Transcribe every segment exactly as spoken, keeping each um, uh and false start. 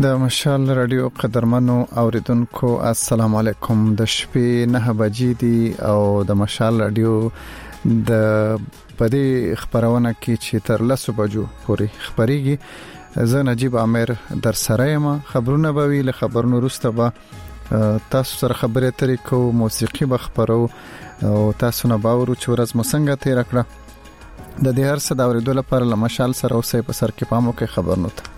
د مشال رادیو قدرمنو اوریدونکو السلام علیکم. د شپې نه بجې دي او د مشال رادیو د پدې خبرونه کې چې تر لسو بجو پورې خبريږي. زه نجيب عامر در سره یم. خبرونه به وی له خبرونو وروسته به تاسو سره خبرې ترې کو، موسیقي به خبرو او تاسو نه باور چې ورځ مو څنګه تیر کړه. د دې هر څه د اوریدو لپاره له مشال سره اوسې په سر کې پامو کې خبرونه ته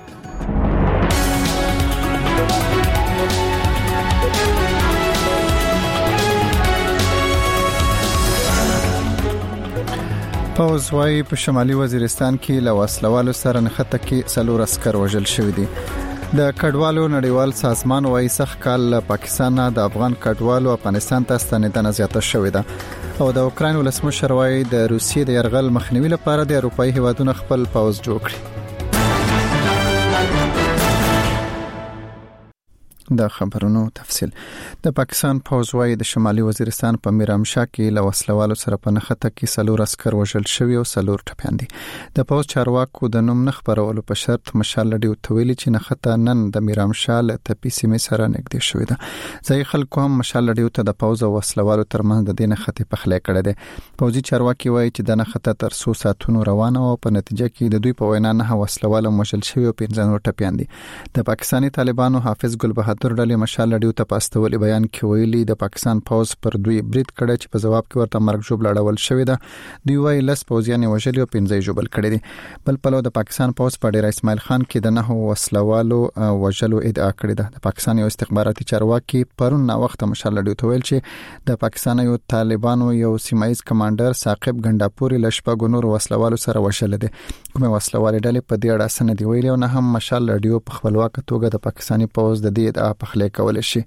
پوز وايي په شمالي وزیرستان کې له وسلوالو سره نښته کې څلور عسكر وژل شوی دي. د کډوالو نړیوال سازمان وايي سخت کال پاکستان د افغان کډوالو افغانستان ته ستنیدنه زیاته شوې ده او د اوکرين ولسمشر وايي د روسیې د يرغل مخنیوي لپاره د اروپאי هیوادونو خپل پوز جوړ کړي. د خبرونو تفصیل. د پاکستان پوز وايي د شمالي وزیرستان په میرامشاه کې له وسلوالو سره په نښته کې څلور عسكر وژل شوی او څلور ټپيان دي. د پوز چارواکو د نوم نه خبرولو په شرط مشال لډي وتویل چې نښته نن د میرامشاه له تپی سیمې سره نږدې شوې ده. ځای خلکو هم مشال لډي ته د پوز او وسلوالو ترمنځ د دې نښته په خله کړه ده. پوزي چارواکي وايي چې د نښته تر څو ساعتونو روانه او په نتیجه کې د دوی په وینا نه وسلوال مشل شوی او پنځه ټپيان دي. د پاکستاني طالبانو حافظ ګل بهادر ډلې مشال لډیو ته پاستولې بیان کې ویلي د پاکستان پوز پر دوی برید کړی چې په جواب کې ورته مرګ جوړ لړول شوی ده. دوی وايي لس پوزیان وژلي او پنځه جوړل کړي دي. بل په لور د پاکستان پوز په ډیر اسماعیل خان کې د نه وسلوالو وژلو ادعا کړې ده. د پاکستان یو استخباراتي چارواکي پرون نا وخت مشال لډیو ته ویل چې د پاکستان یو طالبانو یو سیمایز کمانډر ثاقب غنډاپوري لشپږ نور وسلوالو سره وشل دي. کومه وسلوالې ډلې په دې اړه سند دی ویلي او نه هم مشال لډیو په خپلواک توګه د پاکستاني پوز د دې ادعا په خله کول شي.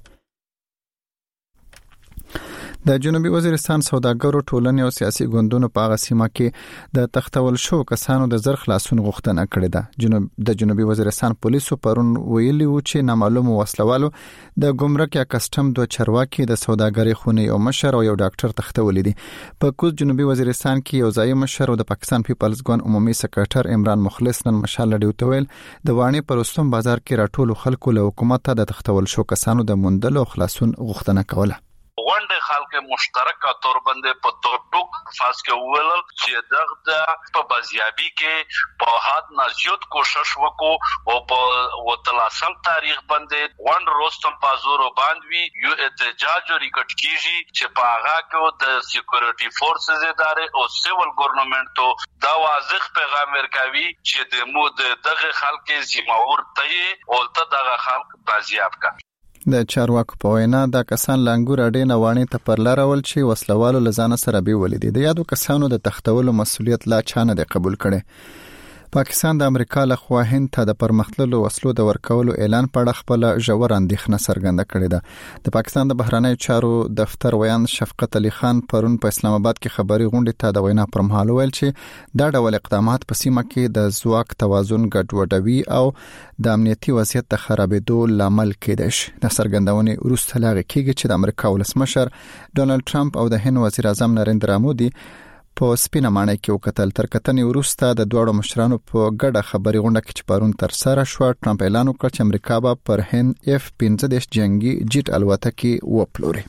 د جنوبي وزیرستان سوداګرو ټولنې او سیاسي ګوندونو په هغه سیمه کې د تختول شو کسانو د زر خلاصون غوښتنه کړې ده. جنوب د جنوبي وزیرستان پولیسو پرون ویلي و چې نامعلوم وسلوالو د ګمرک یا کسټم دوه چارواکي د سوداګرۍ خونې او مشر او یو ډاکټر تختول دي. په کوز جنوبي وزیرستان کې یو ځای مشر او د پاکستان پیپلز ګوند عمومي سکرټر عمران مخلص نن مشال لډیو ته ویل د وانی پرستون بازار کې راټول خلکو له حکومت ته د تختول شو کسانو د مندل او خلاصون غوښتنه کوله. وانده خلک مشترک تور باندې په ټوک فاس کې ویل چې دغه په بازیابی کې په حد نزيوت کوشش وکړو او په وتلاسم تاریخ باندې وان روستم پازورو باندې یو احتجاج ریکټ کیږي چې په هغه کې د سکیورټي فورسز ادارې او سیول ګورنمنټو دا واضح پیغام ورکوي چې د مو دغه خلک زموږ ته او ته دغه خلک بازیاب کا. د چارواکو په وینا د کسان لنګور اډې نوانی ته پر لارول چې وسلوالو لزانه سره به ولیدي. د یادو کسانو د تختولو مسولیت لا چانه دی قبول کړي. پاکستان د امریکا له خوا هند ته د پرمختللو وسلو د ورکولو اعلان په اړه خپل ژور اندېښنه څرګنده کړې ده. د پاکستان د بهرنی چارو دفتر ویان شفقت علي خان پرون په اسلام آباد کې خبري غونډې ته د وینا پر مهال ویل چې دا ډول اقدامات په سیمه کې د ځواک توازن ګډوډوي او د امنیتي وضعیت د خرابېدو لامل کېدای شي. د څرګندونې وروسته لاغه کېږي چې د امریکا ولسمشر ډونالد ټرمپ او د هند وزیر اعظم نریندرا مودي په سپینه معنی کې وکتل. تر کتنې وروسته د دوړو مشرانو په ګډه خبري غونډه کې چې پرون تر سره شو ټرمپ اعلان وکړ چې امریکا به پر هند اف پنځه جنگي جیټ الوتکې وپلوري.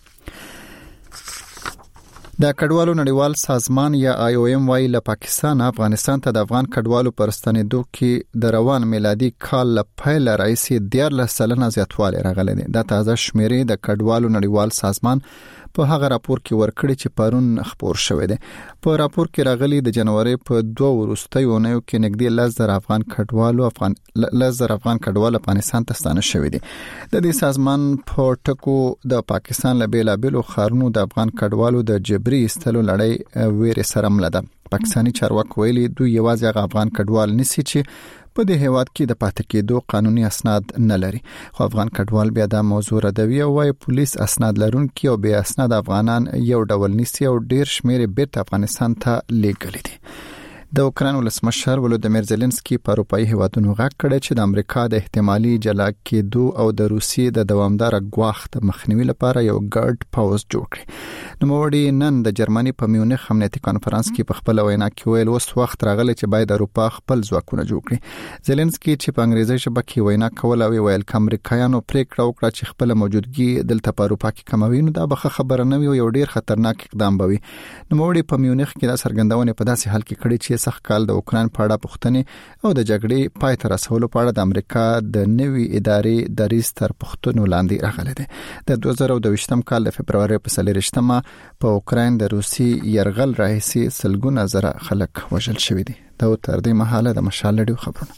د کډوالو نړیوال سازمان یا آی او ایم وايي له پاکستان افغانستان ته د افغان کډوالو پرستنېدو کې د روان میلادي کال له پیل راځي دیارلس سلنه زیاتوالی راغلی دی. دا تازه شمیرې د کډوالو نړیوال سازمان په هغه راپور کې ورکړی چې پرون خبر شوی دی. په راپور کې راغلي د جنوري په دوه وروستیو اونیو کې نږدې لس زره افغان کډوالو افغان لس زره افغان کډوال افغانستان ته ستانه شوی دي. د دې سازمان په ټکو د پاکستان له بیلابېلو ښارونو د افغان کډوالو د جبري استلو لړۍ ویرې سره مله ده. پاکستاني چارواکو ویلي دوی یوازې هغه افغان کډوال نسی چې په دې هیواد کې د پاتې کېدو قانوني اسناد نه لري. خو افغان کډوال بیا د موضوع ردوي او وايي پولیس اسناد لرونکي او بیا اسناد افغانان یو ډول نسی او ډیر شمیر بیرته افغانستان ته لیږلي دي. د اوکران ولسمشر ولودمیر زيلنسکي په اروپאי هیوادونو غږ کړی چې د امریکا د احتمالي جلا کېدو او د روسیې د دوامدار غواخ د مخنیوي لپاره یو ګډ پاوز جوړ کړي. نوموړي نن د جرمني په میونخ امنیتي کانفرنس کې په خپل وینا کې ویل اوس وخت راغلی چې باید اروپا خپل ځواکونه جوړ کړي. زيلنسکي چې په انګریزي ژبه کې وینا کوله ویل چې امریکایانو پریکړه وکړه چې خپل موجودګي دلته په اروپا کې کموي، نو دا به خبره نه وي او یو ډیر خطرناک اقدام به وي. نوموړي په میونخ کې د څرګندونې په داسې حال کې کړي چې سخت کال د اوکران په اړه پوښتنې او د جګړې پای ته رسولو په اړه د امریکا د نوي ادارې دریځ تر پوښتنو لاندې راغلی دی. د دوه زره دوه کال د فبرवरी په څلورشتمه په اوکران د روسي يرغل راهیسي سلګونه زره خلک وژل شوي دي. دا تر دې مهاله د مشال لډیو خبرونه.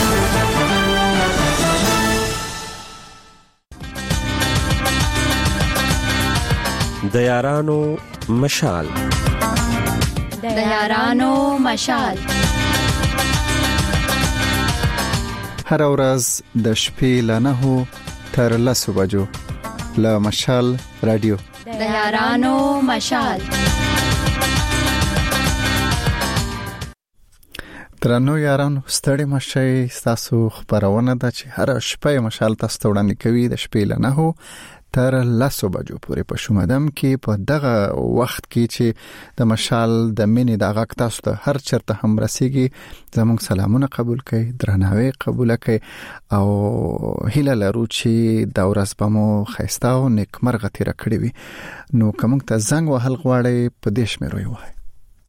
د یارانو مشال د یارانو مشال هر ورځ د شپې له نهو تر لسو بجو له مشال رادیو د یارانو مشال. درنو یارانو ستړي مشي تاسو خبرونه ده چې هر شپه مشال تاسو وړاندې کوي د شپې له نهو تر لسو بجو پورې په شومدم کې په دغه وخت کې چې د مشال د مینې د غږ تاسو ته هر چرته هم رسیږي زموږ سلامونه قبول کړئ، درناوی قبول کړئ او هیله لرو چې دا ورځ به مو ښایسته او نیکمرغه تیر کړي وي. نو کوم ته زنګ وهل غواړئ په دې شمیرو یې وایي.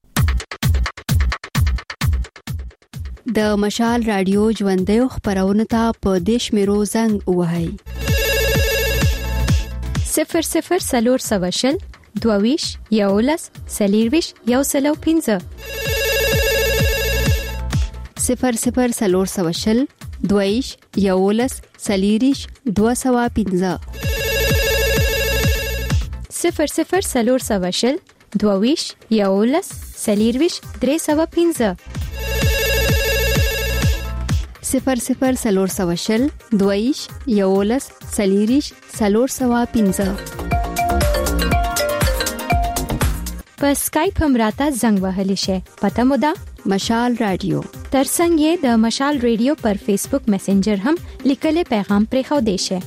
د مشال رادیو ژوندۍ خبرونه ته په دې شمیرو زنګ وهئ. صفر صفر سلور سواشل دوویش یولس سلیرویش یو سلو پینزه صفر صفر سلور سواشل دوویش یولس سلیریش دو سوا پینزه صفر صفر سلور سواشل دوویش یولس سلیرویش درې سوا پینزه صفر صفر سلور سواشل دویش یولس سلیریش سلور سوا پینزه. په سکایپ هم راته زنګ وهلی شي. پته مو ده مشال رادیو. ترڅنګ یې د مشال رادیو پر فیسبوک میسنجر هم لیکل پیغام پرې خو دی شي.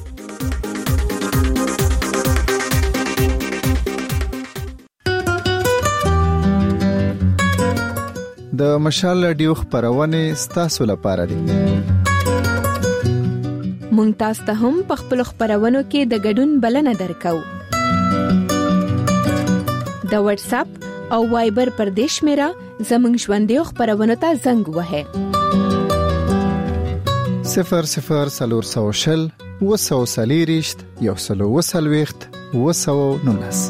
د مشال رادیو خبرونه ستاسو لپاره دي. مونږ تاسو ته هم په خپل خبرونو کې د ګډون بلنه درکو. د واتس اپ او وایبر پر دیش میرا زمنګ ژوندۍ خبرونه ته زنګ وهه. صفر صفر سلور سوشل وسو سلیریشت یو سلو وسلويخت وسو نونس.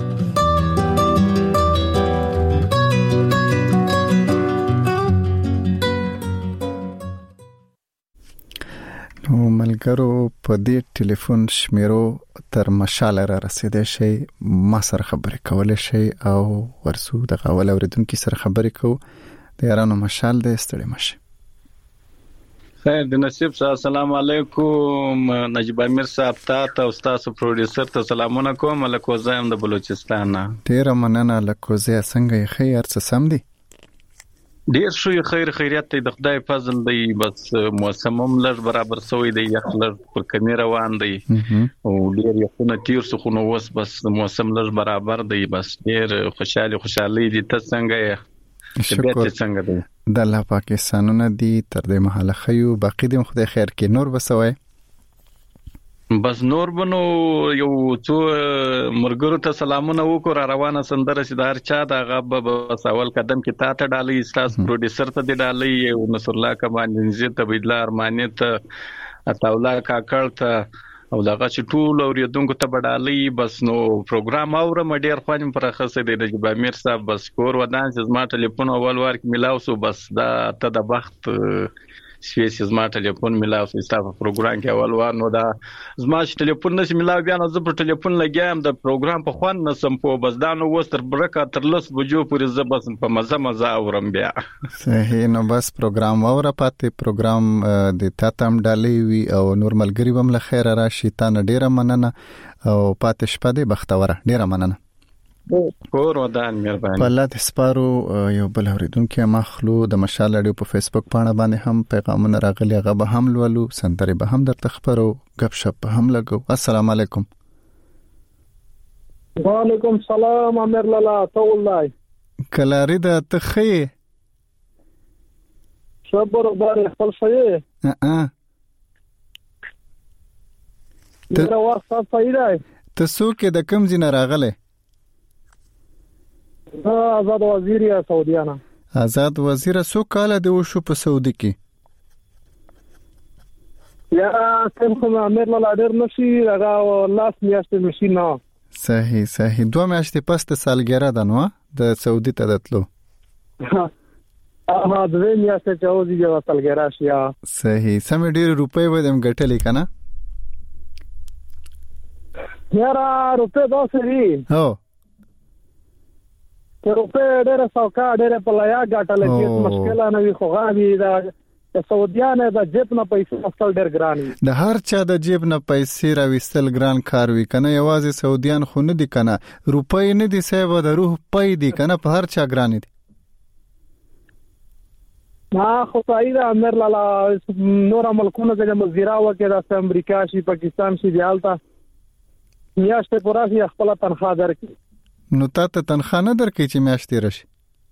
نو ملګرو په دې ټلیفون شمیرو تر مشال را رسیدای شي، ما سره خبرې کولای شي او ورسو د غوړ اوریدونکو سره خبرې کوو. د یارانو مشال د ستړي مشه. خیر د نصیب صاحب السلام علیکم. نجیب امیر صاحب ته او تاسو پروډوسر ته سلامونه کوم. لکوزه هم د بلوچستان. ډیر مننه لکوزه. څنګه خیر څه سم دي؟ ډیر شو خیر خیریت ته د خدای فضل دی. بس موسم هم لږ برابر سوی دی، یخ لږ پر کمی روان دی او ډیر یخونه تیر سو، خو نو وس بس موسم لږ برابر دی. بس ډیر خوشاله خوشالي دي. ته څنګه یې؟ طبيعت څنګه دی؟ د الله پاکستانونه دي تر دې محله خيو باقي دې خدای خیر کې نور وسوي. بس نور بنو یو څو مرګرو ته سلامونه وکړه. روانه سندره چې د هر چا د غب بس اول قدم کې تا ته ډالۍ، استاد پروډوسر ته دی ډالۍ، او نصر الله کمان نزیت ته بيدلا ارمانه ته اتاولا کاکړ ته او دغه چې ټول اوریدونکو ته ډالۍ. بس نو پروګرام اورم ډیر خوانم پر خاصه دی د امیر صاحب. بس کور ودان چې زما ټلیفون اول ور کې ملاو سو. بس دا ته د بخت سپیس زما ټلیفون ملاو سو استاف پروګرام کې اول ور. نو دا زما ټلیفون نشي ملاو بیا نو زه پر ټلیفون لګیام د پروګرام په خوان نسم په. بس دا نو وستر برکه تر لس بجو پورې زه بس په مزه مزه اورم بیا. صحیح. نو بس پروګرام اوره پاتې پروګرام د تاتم ډالۍ وی او نور ملګری بم له خیر راشي. تا نه ډیره مننه او پاتې شپه دې بختوره. ډیره مننه. کور ودان مهرباني په الله د سپارو. یو بل اوریدونکو مخلو د مشال اړیو په فیسبوک باندې باندې هم پیغامونه راغلي، هغه به هم لولو، سندري به هم درته خبرو، غب شپ به هم لګو. السلام علیکم. وعلیکم السلام امیر لالا تولای کلاری د تخی صبر بار خپل شوی ا دا وخت فائدای ته څوک د کم ځای راغله؟ دا آزاد وزیر یا سعودیانه. آزاد وزیر څو کال دی وشو په سعودي کې؟ یا څنګه امیر لالا ډیر نشي هغه لاس میاشتې نشي نه. صحیح صحیح. دوه میاشتې پس ته سالګرا ده نو د سعودي ته دتلو. ها ها د دې میاشتې چې اوځي جو سالګرا شیا. صحیح. سم ډیر روپۍ ودم ګټلې کنه؟ یارا روپۍ داسې دي. هو که روپۍ ډېر سوکا ډېر په لایا ګټلې چې مشکل نه وي خو غاوي دا سعودیانه د جیب نه پیسې اصل ډېر ګران دي. د هر چا د جیب نه پیسې راوستل ګران کار وی کنه، یوازې سعودیان خو نه دي کنه، روپۍ نه دي سیبه د روح پي دي کنه، په هر چا ګران دي. ما خو صحیح ده امیر لالا نور ملکونه د مزیرا وکړه د امریکا شي پاکستان شي دیالتا میاشتې پورا شي خپل تنخواه درکړي. نو تاسو تنخواه نه درکې چې میاشتې راشي؟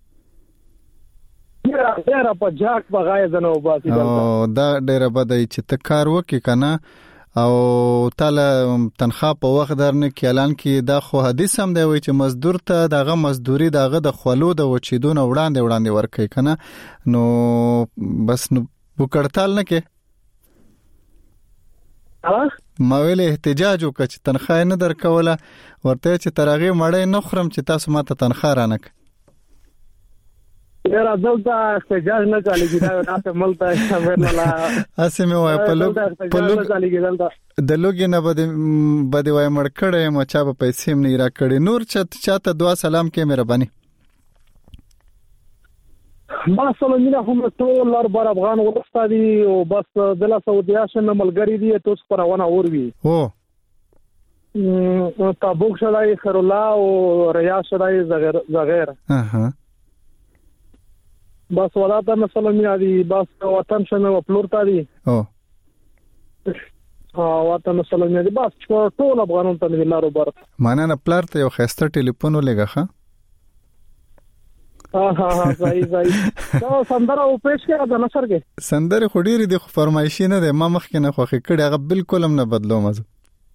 ډیره ډیره په جاک بغای زنه وباسي دلته. او دا ډیره بدای چې ته کار وکې کنه او تعالی تنخواه په وخت درنه کې اعلان کې دا خو حدیث هم دی وای چې مزدور ته دغه مزدوري دغه د خلو د وچیدون وړاندې وړاندې ورکې کنه، نو بس نو وکړتال نه کې ها ما ویل احتجاج وکړ چې تنخواه نه درکوله، ورته چې ترغه مړې نه خورم چې تاسو ماته تنخواه رانک. یاره دلته احتجاج نه چاليږي دا تاسو ملته امیر لالا اسې مې وای په لوګ په لوګ د لوګ نه بده بده وای مړ کړه ما چا په پیسې نه را کړې نور چت چاته دعا سلام کې مهرباني. ما سلامونه هم ټول لار بار افغان ولستا دي او بس د لا سعودي شنه ملګری دي تاسو پرونه اوروي هو م تابوک شلای خیر الله او ریاض شلای زغیر زغیر اها بس ولاته مسلمانان دي بس وطن شنه وپلور تا دي او ها وطن مسلمانان دي بس ټول افغانان ته ویلارو بار مانه نه پلار ته یو خسته ټلیفون ولګه ها ها ها صحیح صحیح. دا سندره او پېښ کې دا نشر کې سندره خډيري د فرمایشي نه ده، ما مخ کې نه خوخه کړي هغه بالکل هم نه بدلو مزه.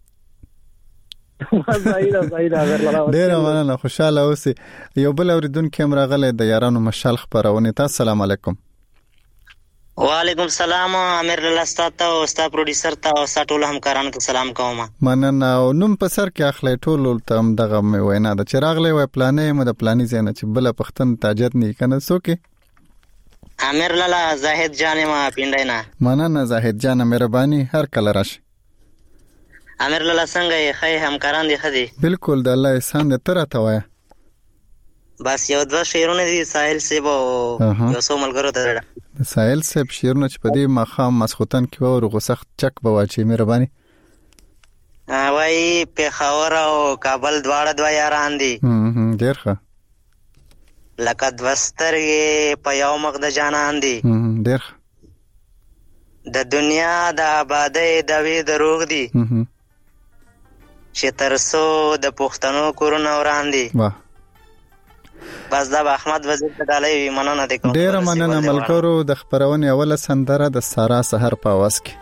صحیح ده صحیح ده ډیر مننه خوشاله اوسئ. یو بل اوریدونکو هم راغلی د یارانو مشال خبرونه. تاسو السلام علیکم. وعلیکم السلام امیر الله ستاسو او استاد پروډوسر ته او ټول همکارانو ته سلام کوم. مننه. او نوم په سر کې اخلي ټول ته هم دغه مې وینا د چراغلې وای پلانې مو د پلانې زنه چې بل پختن تاجت نه کنه سوکې امیر الله زاهد جان ما پینداینا. مننه زاهد جان مهرباني هر کله راشي. امیر الله څنګه یې خی همکاران دي خدي؟ بالکل د الله احسان دې تر ته وای. بس یو دوه شیرونه دي ساحل سیب او یو څو ملګرو ته د ساحل سیب شیرونه چې په دې مخام مسخوتن کې وره غوسخت چک بواچی مهرباني. وای په خاور او کابل دواړه دوا یاران دي. هم ډیر ښه. لکه دوسترګې په یو مخ د جانان دي. هم ډیر ښه. د دنیا د آبادی د وی دروغ دي. هم چې ترسو د پښتنو کورونه وران دي. واه بس دا احمد وزیر ته ډالۍ مننه د کوم. ډیر مننه ملګرو. د خبرونه اوله سندره د سارا سحر په واس کې.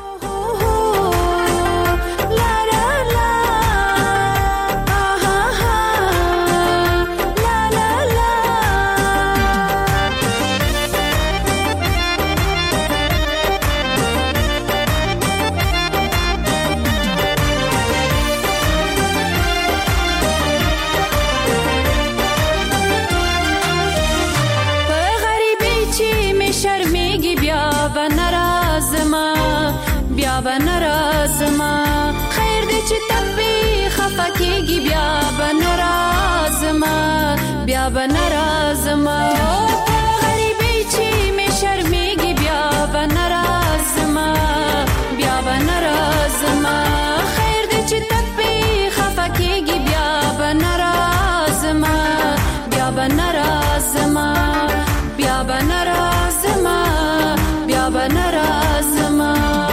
بنرازما خیر دې چې تپې خفکیږي بیا بنرازما بیا بنرازما غریبې چې مې شرمېږي بیا بنرازما بیا بنرازما خیر دې چې تپې خفکیږي بیا بنرازما بیا بنرازما بیا بنرازما بیا بنرازما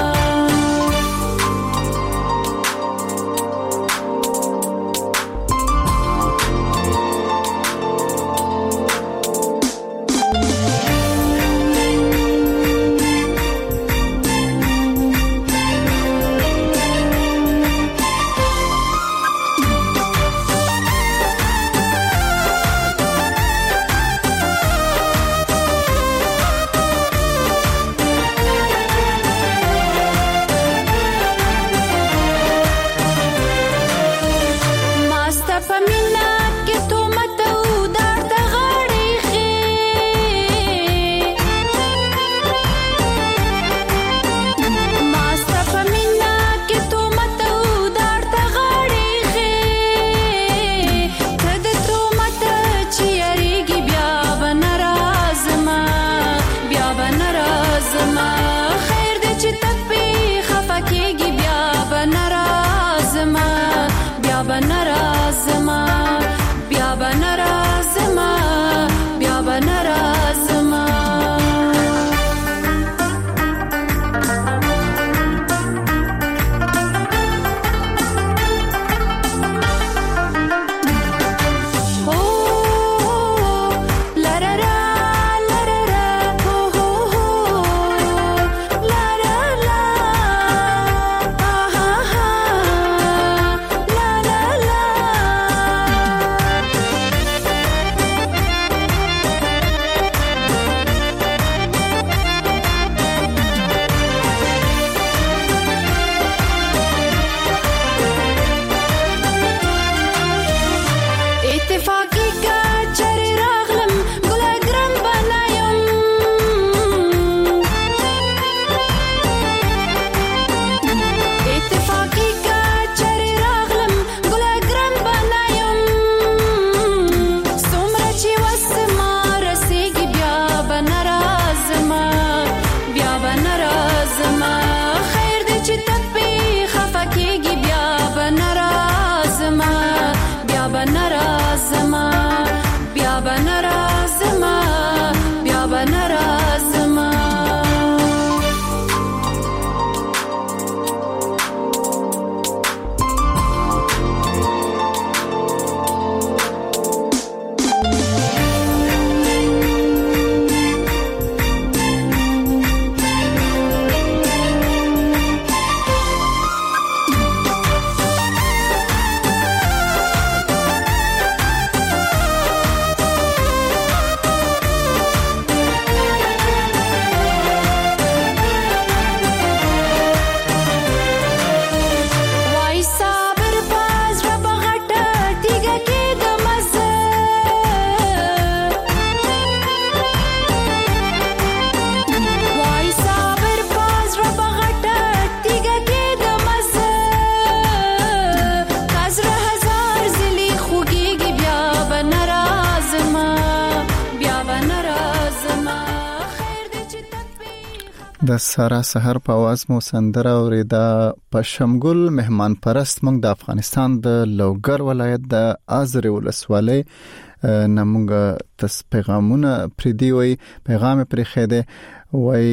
د سارا سحر په आवाज مو سندره اوریدا په شمګل مهمان پرست مونږ د افغانستان د لوګر ولایت د ازره ولسوالۍ نمونږ تس پیغامونه پریدي وي پیغام پرې خېده وای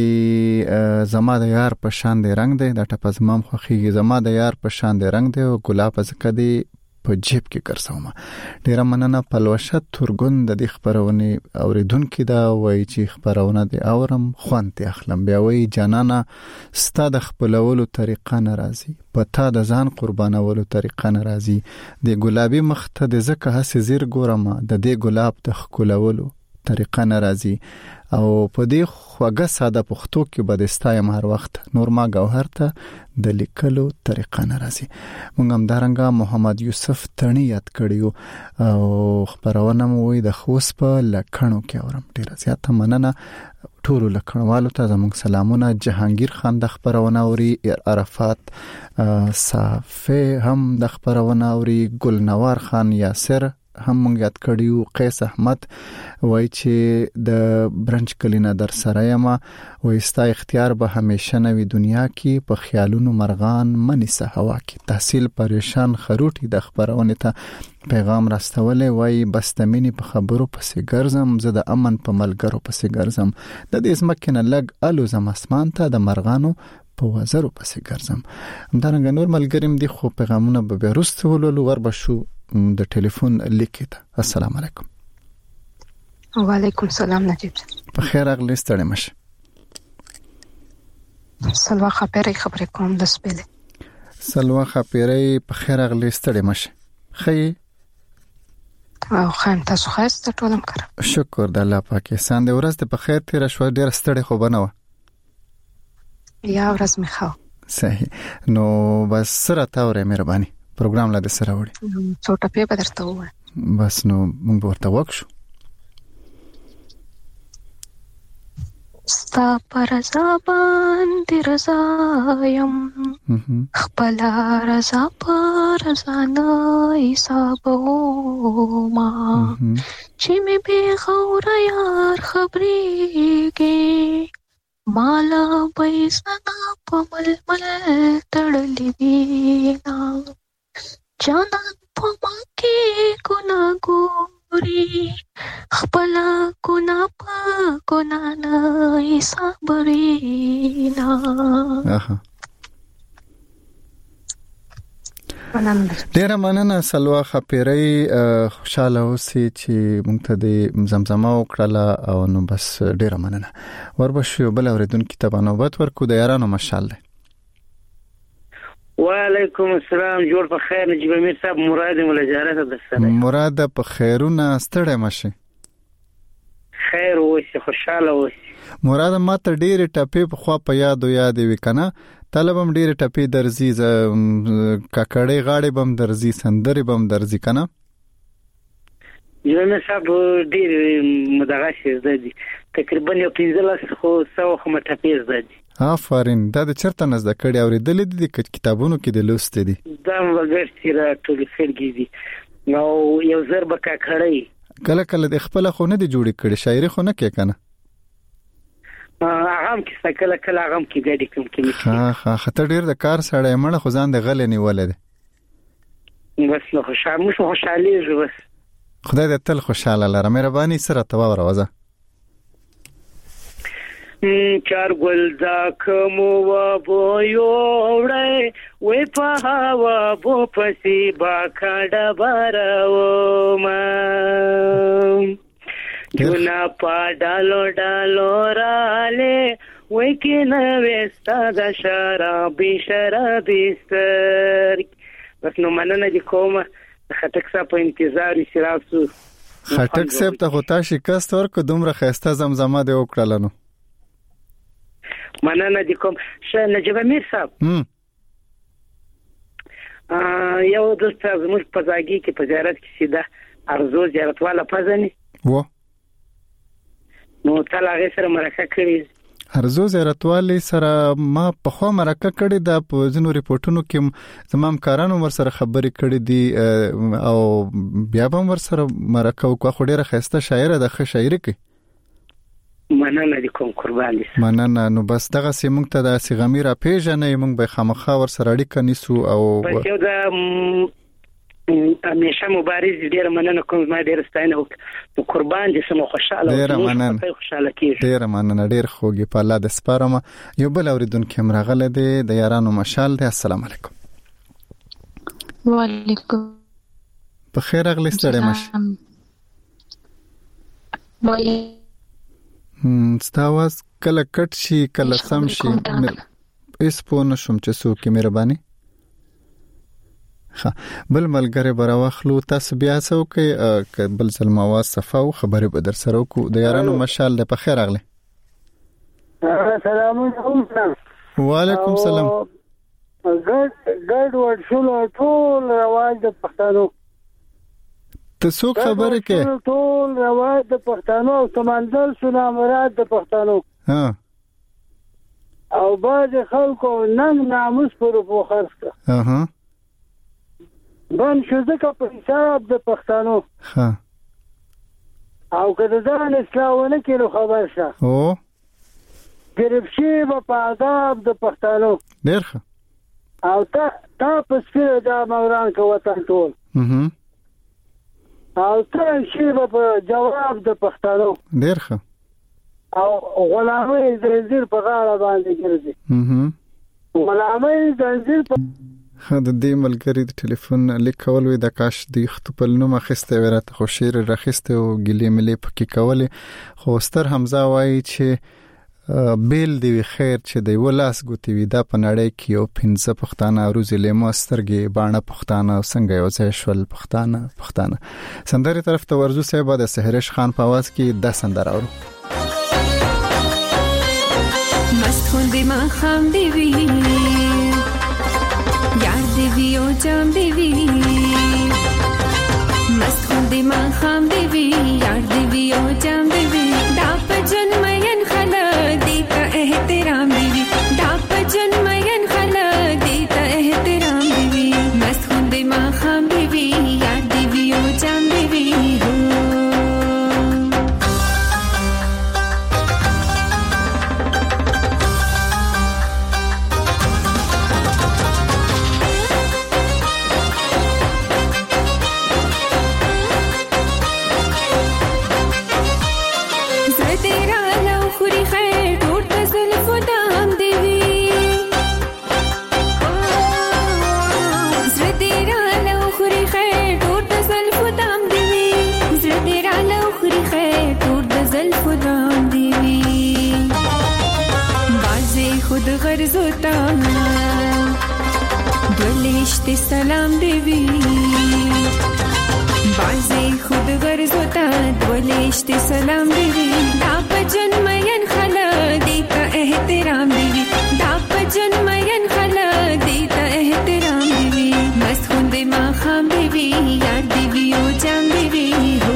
زما د یار په شان دی رنگ دی د ټپ زمام خوخي زما د یار په شان دی رنگ دی او ګلاب زکه دی په جیب کې ګرځوم. ډیره مننه پلوشه تورګون د دې خبرونه اوریدونکو دا وایي چې خبرونه دی اورم خوانت اخلم بیا وایي جانانا ستاد خپلولو طریقه ناراضي پتا د ځان قربانولو طریقه ناراضي د ګلابي مخ ته د زکه هسې زیر ګورم د دې ګلاب د خپلولو طریقه ناراضي او په دې خوګه ساده پښتو کې بدستایم هر وخت نور ما گوهر ته د لیکلو طریقه ناراضي. مونږ هم دارنګه محمد یوسف تڼي یاد کړیو او خبرونه مو وي د خوست په لکھنو کې اورم. ډیره زیاته مننه ټول لکھنوالو ته زموږ سلامونه. جهانگیر خان د خبرونه اوري، عرفات صافه هم د خبرونه اوري، ګلنوار خان یاسر هم مونږ یاد کړیو. قیس احمد وای چې د برنچ کلینا در سره یما وایستا اختیار به همیشه نوی دنیا کې په خیالونو مرغان منیسه هوا کې. تحصیل پریشان خروټي د خبرونه ته پیغام راستولې وای بس د مینې په خبرو پسې ګرځم زه د امن په ملګرو پسې ګرځم د دې اسمکه نه لګ الوزم اسمان ته د مرغانو په وزرو پسې ګرځم. همدارنګه نور ملګریم دي خو پیغامونه به بیرست ولولو ور بشو د ټلیفون لیکته. السلام علیکم. وعلیکم السلام نجیب. په خیر اغلی ستړي مشه. سلوا خبرې خبرې کوم د سپېلې. سلوا خبرې په خیر اغلی ستړي مشه. خی او خام تاسو خاصه ټولم کړ. شکر د الله پاکستان د ورځ په خیر تیر شو ډیر ستړي خو بنو. یا ورځ می خو. صحیح. نو بس سره تاوره مهرباني پروګرام لا د سره وړي. څوټه په بدرته و. بس نو موږ ورته وښو. ستا پر زبان دی رضایم خپل رضا پر زانه حسابوما چې می به غور یار خبرېږي مالا پیسنا پمل مل تړلې وینا جانان پما کې ګنا ګوري خپل ګنا په ګنا نه صبرینا. ډیره مننه سلوا خپېری. خوشاله اوسې چې مونږ ته د زمزمه وکړه او نو بس ډیره مننه. وربشو بل اوریدونکو ته نوبت ورکو د یارانو مشال دی. وعلیکم السلام. جوړ په خیر نجیب امیر صاحب مراد ملجارت د سره. مراد په خیرونه ستړی مشه. خیر اوسې خوشاله اوسې. مراد ما ته ډیره ټپې په خوا په یاد او یاد وکنه طلبم ډیره ټپې درځي کاکړې غاړې بم درځي سندري بم درځي کنه. یو نه صاحب ډیر مدغه زدي تقریبا یو پنځلس خو سو خو مټپې زدي. آفرین. دا د چرته نزد کړي اوریدلې دي د کتابونو کې د لوست دي. دا وګړي را ټول خلګي دي نو یو ضرب کاکړې کله کله د خپل خو نه دی جوړی کړي شاعري خو نه کې کنه. هغه کې کله کله هغه کې ګډي کوم کې. ها ها خطر ډیر د کار سره مړه خو ځان د غلې نیولې ده. بس نو خوشاله مو خوشالي جو بس. خدای دې تل خوشاله لره. مهرباني سره توا وروزه. چار ګل دا کوم و بو یوړې وې په هوا بو پسې با کډه بارو ما جونا پا ډالو ډالو راله وې کې نو وستا د شرابي شرابي ستر. بس نو مننه دي کومه خټک صاحب په انتظار شرابسو. خټک صاحب ته هوتا شکست ورکو دومره خسته زمزمه دی وکړل نو. مننه دي کوم. ش نجیب امیر صاحب هم ا یو دوست زموږ په ځاګي کې په زیارت کې سیده ارزو زیارت والا پزني و نو تل هغه سره مرکه کړی. ارزو زیارت والی سره ما په خو مرکه کړی د پوزینو ریپورتونو کې زمام کارانو ور سره خبرې کړې دي او بیا به ور سره مرکه وکړه. خو ډیره خسته شاعر ده ښه شاعري کوي. مننه دي کوم قربان دي. مننه. نو بس دغه سي مونږ ته د سیغمیر پیژنې مونږ به خامخا ور سره اړیکه نیسو او بس یو د همیشه مبارز ډیر مننه کوم. ما ډیر ستاینه وکړه. قربان دي سم خوشاله او خوشاله کیږي. ډیر مننه. ډیر خوږی په الله د سپارم. یو بل اوریدونکو مرغله دي د یارانو مشال دي. السلام علیکم. وعلیکم. په خیر اغلی ستړي مشه. وای ستاواز کله کټ شي کله سم شي اس په نشم چې سو کې مهرباني. ها بل ملګری براوخلو تاسو بیا سو کې بل سلموا صفاو خبرې به در سره کو د یارانو مشال ده. په خیر اغلی. السلام علیکم. وعلیکم السلام. ګډ ګډ ور شول ټول رواج د پښتنو. ته څوک خبره کې ټول رواج د پښتنو او سمندر سنا مراد د پښتنو. ها او باز خلکو نن ناموس پر په خرڅ. اها بند شو ځکه په حساب د پښتنو ها او که د ځان اصلاح ونه کړي نو خبر شه او ګریب شي به په عذاب د پښتنو ډېر ښه او تا تا په سپیره دا موران که وطن ټول او ته شي به په جواب د پښتنو ډېر ښه او غلامۍ زنځیر په غاړه باندې ګرځي غلامۍ زنځیر په د دې ملګری د ټلیفون لیک کول وي د کاش د خپل نوم اخیسته ورته خو شیر راخسته او ګلې ملې پکې کولې خو ستر حمزه وایي چې بیل دی خیر چې دی ولاس ګوتی وي دا په نړۍ کې یو پنځه پښتانه روزي له مسترګي باڼه پښتانه څنګه یو ځای شول پښتانه پښتانه سندري طرف ته ورزو صاحب د سحرش خان په आवाज کې د سندر اورو مست خوندې ما خام دی وی یار دی وی او جام دی وی مست خوندې ما خام دی وی یار دی وی او جام دی وی دا په جنمین خلک دی ته احترام دی وی دا په جنمین خلک دی ته احترام دی وی مست خوندې ما خام دی وی یار دی وی او جام دی وی خود غرض ہوتا دولشت سلام دیوی بازی خود غرض ہوتا دولشت سلام دیوی دا پا جنمین خلق دیتا احترام دیوی دا پا جنمین خلق دیتا احترام دیوی مست خوند ما خام دیوی یار دیوی او جام دیوی ہو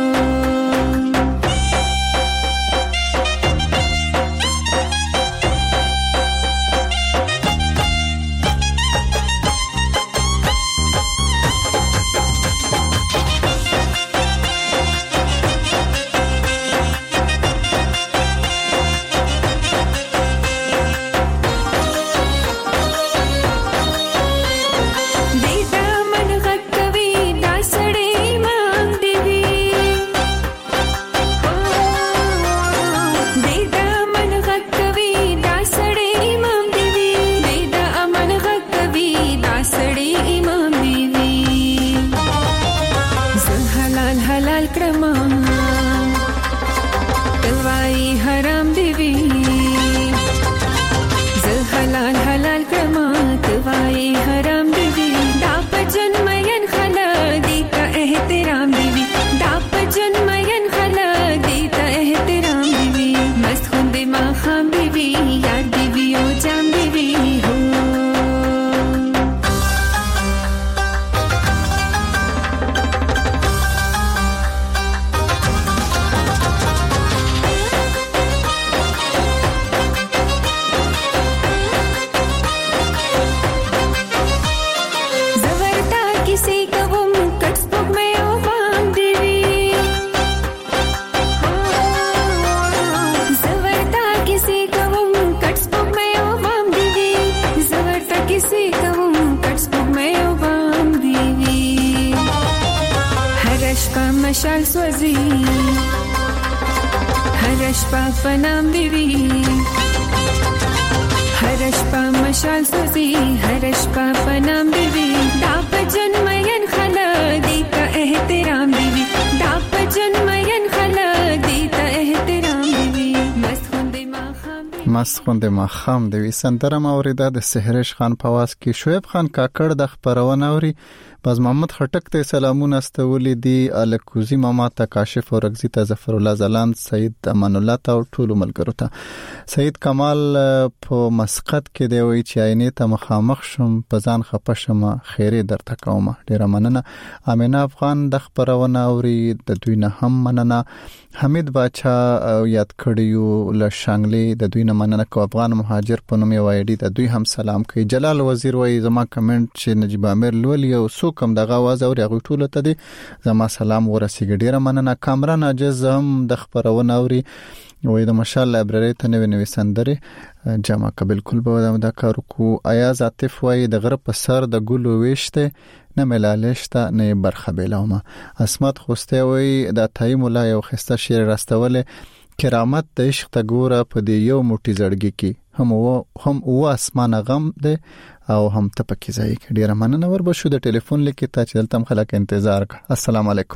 مشال سوزی هر شپه پنام دیوی هر شپه مشال سوزی هر شپه پنام دیوی دا په جنمین خلق دیتا احترام دیوی دا په جنمین خلق دیتا احترام دیوی مست خوندې ما خام مست خوندې ما خام دیوی سندره موریده د سحرش خان په आवाज کې شعیب خان کاکړ د خبرونه اوري باز محمد خټک ته سلامونه استولې دي الکوزی ماما ته کاشف اورغزی ته ظفر الله زلان سید امان الله ته ټول ملګرو ته سید کمال په مسقط کې دی وی چې عینې ته مخامخ شم پزان خپشم خیره درته کوم ډیر مننه امینه افغان د خبرونه اوري د دوی نه هم مننه حمید باچا یاد کړیو ل شانګلی د دوی نه مننه کو افغان مهاجر په نوم یو ایډي د دوی هم سلام کوي جلال وزیر وای زما کمنټ چې نجیب امیر لولي او سو کوم دغه आवाज او هغه ټول ته دي زما سلام ورسیږي. ډیره مننه. کامران عجز هم د خبرونه اوري وې د مشال لایبرری ته نوې نوې سندره جمع ک بالکل به دا کار کو. آیاز عاطف وای د غره په سر د ګلو ویشته نه ملالشته نه برخه بلومه. اسمت خوسته وای د تای مولا یو خسته شعر راستوله کرامت د عشق ته ګوره په دی یو موټی زړګي کې هم و هم و اسمانه غم ده او هم ته پکې ځای کې. ډیره مننه. ور بشو د ټلیفون لیکي ته چې دلته خلک انتظار کا. السلام علیکم.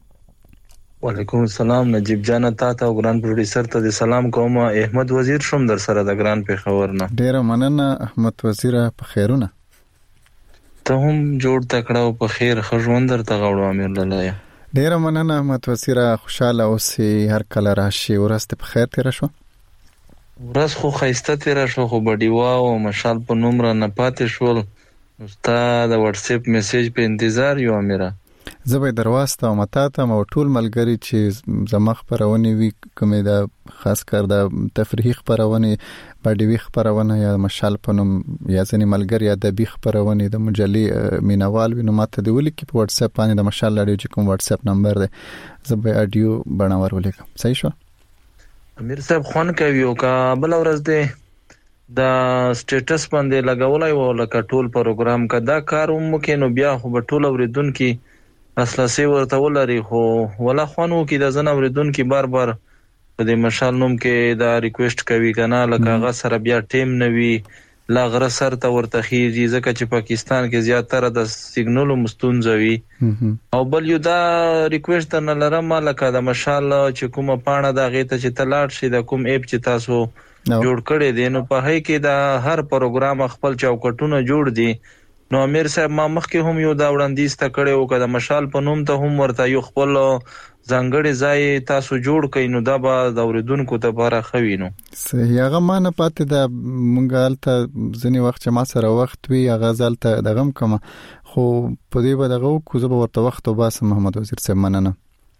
وعلیکم السلام. نجیب جان تا ته ګران پروډوسر ته سلام کوم. احمد وزیر شوم در سره د ګران په خبرنه. ډیره مننه احمد وزیر په خیرونه. ته هم جوړ تکړه په خیر خژوند در ته غوړو امیر الله. ډیره مننه احمد وزیر. خوشاله اوسې هر کله راشي. ورسته په خیر تیر شو. ورس خو خیسته تیر شو خو بډیوا او مشال په نومره نه پاتې شول. استاد د واتس اپ میسج په انتظار یو امیره. زبې درواسته او متا ته مو ټول ملګری چې زما خبرونه وی کومه د خاص کر د تفریحي خبرونه باندې وی خبرونه یا مشال په نوم یا ځنی ملګری یا د بي خبرونه د مجلې مینوال وینم ماته دی ولیکي په واتس اپ باندې د مشال لړیو چې کوم واتس اپ نمبر دی زبې اډیو بناور ولیکم. صحیح شو امیر صاحب خون کوي او کا بل ورځ دی د سټیټس باندې لګولای و لکه ټول پروګرام کدا کاروم کې نو بیا خو ټول اوریدونکو اساسي ورته ولري خو ولا خوانو کې د زنه اوریدونکو بار بار په دې مشال نوم کې دا ریکوست کوي کنه لکه هغه سره بیا ټیم نوي لا غره سر ته ورته خيږي ځکه چې پاکستان کې زیاتره د سیګنالو مستونزوي او بل یو دا ریکوست نه لرم لکه د مشال چې کومه پاڼه دا غیته چې تلاړ شي د کوم اپ چې تاسو جوړ کړی دی نو په هي کې دا هر پروګرام خپل چوکټونه جوړ دي. نو امیر صاحب ما مخکې هم یو دا وړاندیز ته کړی او کله مشال په نوم ته هم ورته یو خپل ځانګړي ځای تاسو جوړ کړئ نو دا به د اوریدونکو ته باره خوي. نو صحیح هغه ما نه پاتې د مونږ الته ځنی وخت چې ما سره وخت وی هغه ځلته دغم کوم خو په دې به دغه کو زه به ورته وخت او باس محمد وزیر صاحب مننه.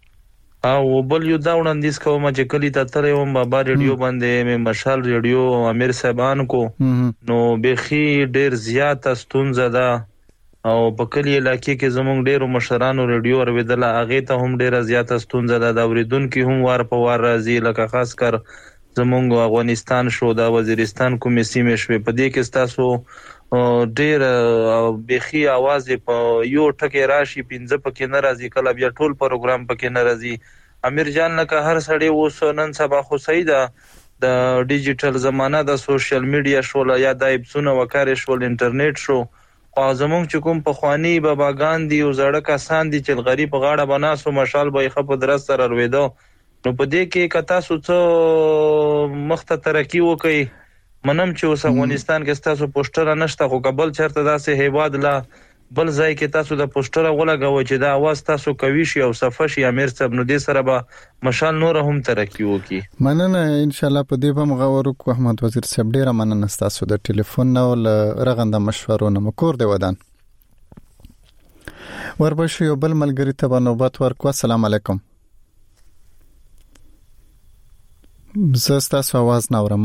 او بل یو دا وړاندیز کوم چې کلی ته تر یو بابا ریډیو باندې مې مشال ریډیو امیر صاحبان کو نو بخي ډیر زیات ستونزه ده او په کلی علاقې کې زموږ ډیرو مشرانو ریډیو اوریدل هغه ته هم ډیره زیات ستونزه ده د اوریدونکو هم وار په وار راځي لکه خاص کر زموږ افغانستان شو د وزیرستان کومې سیمې شوې په دې کې تاسو ډیر بخي आवाज په یو ټکی راشي پنځه پکې ناراضي کله بیا ټول پروګرام پکې ناراضي. امیر جان لکه هر سړی اوس نن سبا خو سیدا د ډیجیټل زمانہ د سوشل میډیا شول یا د ایپسونو وکړې شول انټرنیټ شو او زموږ چې کوم په خواني باباګان دي او زړه کسان دي چې غریب غاړه بناسو مشال به خپ درس سره رويدو نو په دې کې کتا سوڅ مخته ترقی وکي منم چې اوس افغانستان کې تاسو پوسټر نشته خو قبل چرته داسې هیواد لا بل ځای کې تاسو د پوسټر غولګوي چې دا आवाज تاسو کوي شي او صفه شي امیر صاحب نو دې سره به مشال نور هم ترقی وکي. مننه ان شاء الله په دې به مغور کو احمد وزیر صاحب ډیره مننه تاسو د ټلیفون نو رغنده مشورونه مکور دی ودان. وربشو یو بل ملګری ته نوبت ورکو. السلام علیکم. زه تاسو आवाज ناورم.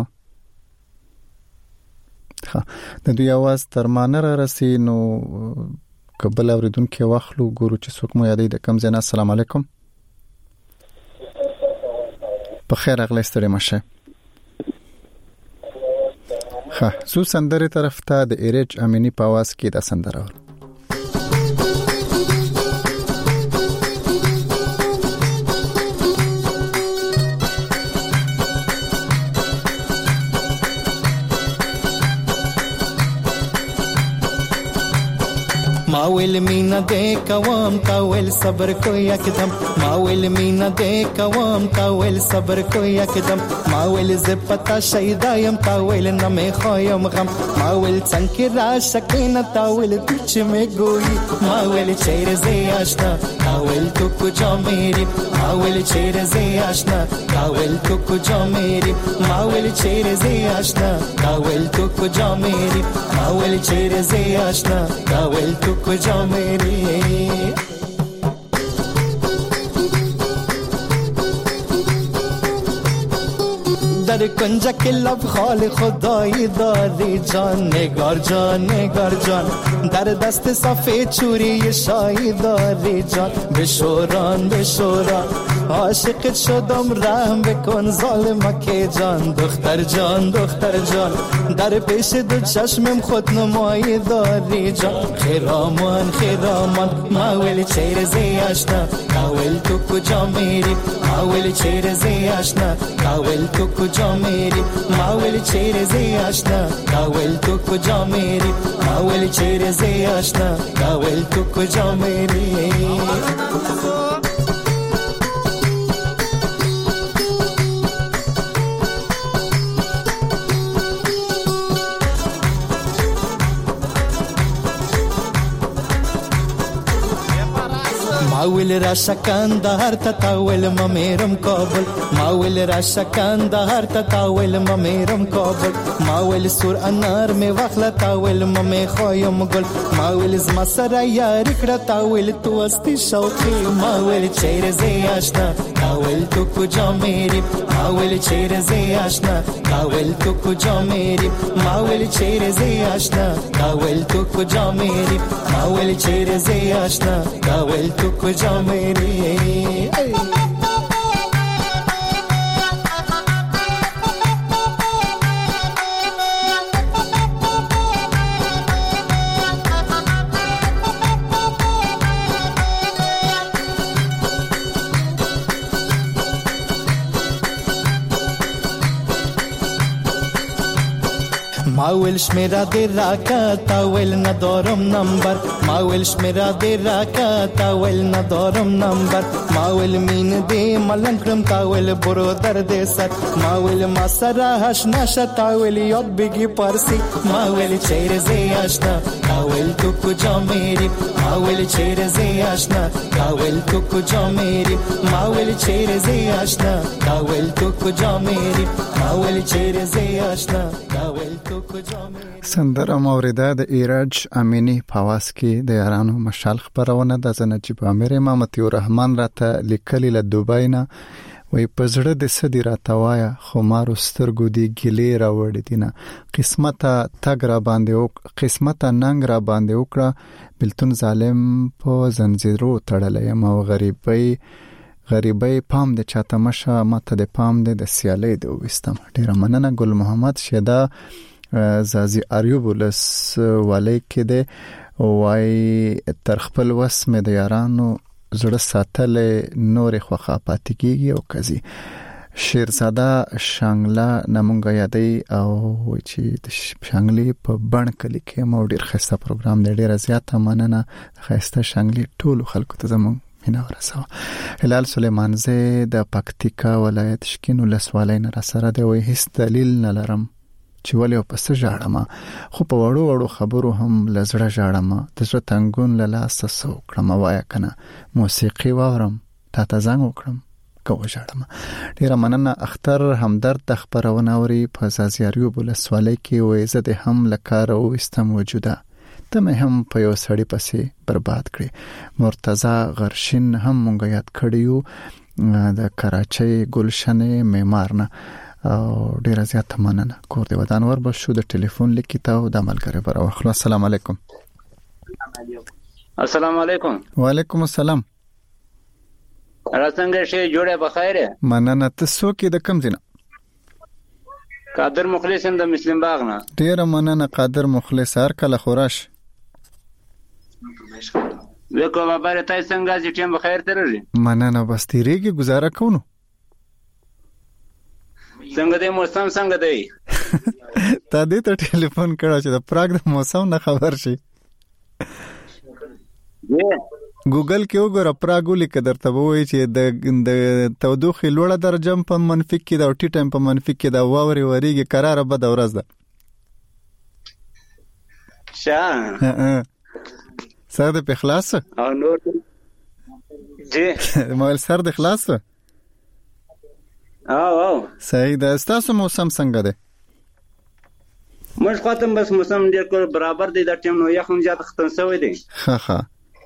ها د دوی आवाज تر مانه را رسي نو قبل اوریدونکو واخلو ګورو چې څوک مو یادې د کم زنه. السلام علیکم. په خیر اغلی ستړي مشه. ها زو سندره طرف ته د ایریج امینی په आवाज کې د سندره मावेल मीना दे कवाम तावेल सबर को यकदम मावेल मीना दे कवाम तावेल सबर को यकदम मावेल ज पता शहीदायम तावेल न में khoyam gam मावेल संके राशकीन तावेल बीच में गोई मावेल चेहरे से आशना तावेल तो कुछ मेरी मावेल चेहरे से आशना तावेल तो कुछ मेरी मावेल चेहरे से आशना तावेल तो कुछ मेरी मावेल चेहरे से आशना तावेल तो कुछ मेरी در کنج که لب خال خدایی داری جان نگار جان نگار جان در دست سفید چوری شاهی داری جان بشوران بشوران عاشقت شدم رحم بکن ظالمک جان دختر جان دختر جان در پیش دو چشمم خود نمایی داری جان خیرامان خیرامان ماویل چهره زی آشنا کاول تو کجا میری ماویل چهره زی آشنا کاول تو کجا میری ماویل چهره زی آشنا کاول تو کجا میری ماویل چهره زی آشنا کاول تو کجا میری ماویل راشا کندهار تا تاول ممیرم کابل ماویل راشا کندهار تا تاول ممیرم کابل ماویل سور انار می واخلا تاول ممی خویم گل ماویل زما سره یاری کړه تاول تو استی شوقی ماویل چهره زی آشنا تاول تو کجا میری ماویل چهره زی آشنا تاول تو کجا میری ماویل چهره زی آشنا تاول تو کجا میری ماویل چهره زی آشنا تاول تو کجا میری ماویل شمیرا دی راکا تاویل ندارم نمبر ماویل شمیرا دی راکا تاویل ندارم نمبر ماویل مین دی ملنگ کرم تاویل برادر دی سر ماویل ما سرا هشنا شا تاویل یاد بگی پارسی ماویل چهره زی آشنا تاویل تو کجا میری ماویل چهره زی آشنا تاویل تو کجا میری ماویل چهره زی آشنا تاویل تو کجا میری ماویل چهره زی آشنا تاویل تو سندره موریده د ایرج امینی پاواس کې د یارانو مشال خبرونه د نجیب امیر امامتي الرحمن راته لیکلی له دوبای نه وای پزړه د سدي راته وایا خو مارو سترګو دی ګلې راوړې دینه قسمت تګ را باندې او قسمت ننګ را باندې وکړه بلتون ظالم په زنجیرو تړلې ما غریبۍ غریبۍ پام د چاته مشه ماته د پام د سیالې د وستم ډیر مننه ګل محمد شیدا زازی اریوبولس والای کې ده وای تر خپل وس مې د یارانو زړه ساتل نور خوخه پاتې کیږي او کزي شیرزاده شانګلا نمونګه یادې او چې د شانګلی په بڼ کلی کې مو ډیر خسته پروګرام دی ډیر زیاته مننه خسته شانګلی ټول خلکو ته زمون مینا ورسوه هلال سلیمان زه د پکتیکا ولایت شکینو لسوالای نه را سره دی وای هیڅ دلیل نه لرم چې ولې په څه ژاړم خو په وړو وړو خبرو هم لزړه ژاړم د زړه تنګون له لاسه سو کړم وایا کنه موسیقي واورم تا ته زنګ وکړم کو ژاړم ډیر مننه اختر همدرد د خبرونه اوري په زازیاریو بل سوالای کې وې زه د هم لکار او استم وجوده ته مې هم په یو سړی پسې برباد کړی مرتضی غرشین هم مونږ یاد کړیو د کراچۍ گلشن معمارنه او ډیر زیات مننه کور دی ودانور به شو د ټلیفون لیکتاو د عملګری بر او خلاص السلام علیکم السلام علیکم وعلیکم السلام را څنګه شي جوړه بخیره مننه تاسو کې د کم دینه قادر مخلص د مسلم باغ نه ډیر مننه قادر مخلص هر کله خوراش وکړه بابا ته څنګه چې ټیم بخیر ترې مننه بس تیریږي گزاره کوو څنګه د موسم څنګه دی تا دې ته ټلیفون کړو چې د پراګ د موسم نه خبر شي ګوګل کې وګوره پراګ لیک درته وایي چې د تودوخه لوړه درجه په منفي کې دا او ټی ټایم په منفي کې دا واوري وریږي قراره به د ورځ ده شاه سر د پخلاص او نور جی مال سر د خلاص او او صحیح ده تاسو موسم څنګه ده مش خاطر بس موسم ډیر کول برابر دی د ټیم نو یخم زیات ختم شوی دی ها ها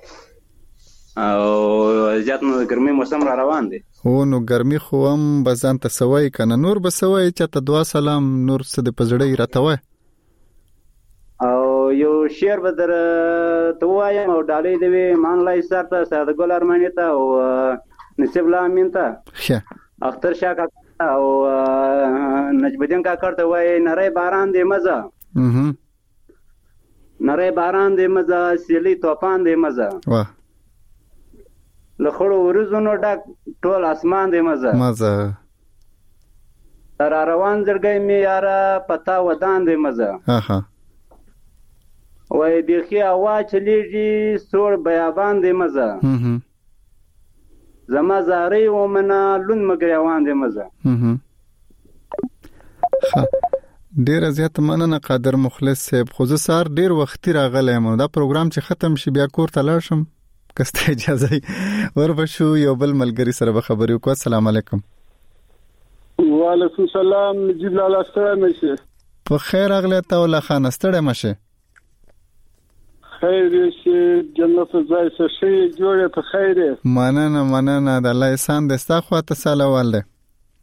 او زیات نو ګرمي موسم را روان دی هو نو ګرمي خو هم بزان ته سوي کنه نور به سوي چې ته دوا سلام نور څه د پزړې راتوي او یو شعر به در ته وایم او ډالۍ دی مان الله سر ته ساده ګل ارمانی ته او نصیب الله امین ته ښه اختر شاه کاکا او نجم الدین کاکا ته وای نری باران دی مزه نری باران دی مزه سیلی توپان دی مزه واه لخړو ورزونو ډک ټول اسمان دی مزه مزه تر روان زړګي می یارا پتا ودان دی مزه اها وای دیخي هوا چلیږي سور بیابان دی مزه هم زما زاري ومنه لون مګریوان دی مزه هم ډیر زیات مننه قادر مخلص صاحب خو زه سار ډیر وختي راغلی یم دا پروګرام چې ختم شي بیا کور ته لاړ شم کسته اجازه وربشو یو بل ملګری سره به خبرې وکړو. السلام علیکم. وعلیکم السلام. نجیب لاله ستړی مشه په خیر اغله ته ولا خان ستړی مشه خیر شي جنت زای څه شي جوړه په خیر مننه مننه د الله احسان دې ستا خو ته سلام ده